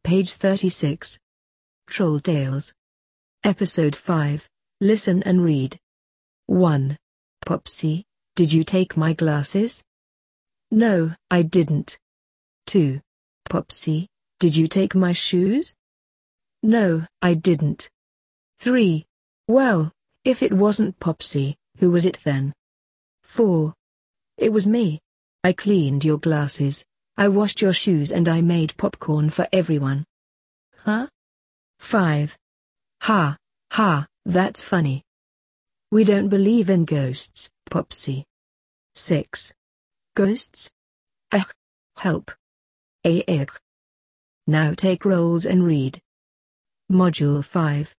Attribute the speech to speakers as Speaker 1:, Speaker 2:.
Speaker 1: Page 36. Troll Tales. Episode 5, Listen and Read. 1. Popsy, did you take my glasses?
Speaker 2: No, I didn't.
Speaker 1: 2. Popsy, did you take my shoes?
Speaker 2: No, I didn't.
Speaker 1: 3. Well, if it wasn't Popsy, who was it then?
Speaker 2: 4.
Speaker 1: It was me. I cleaned your glasses, I washed your shoes and I made popcorn for everyone.
Speaker 2: Huh?
Speaker 1: 5. Ha, ha, that's funny. We don't believe in ghosts, Popsy. 6. Ghosts? Help. Now take rolls and read. Module 5,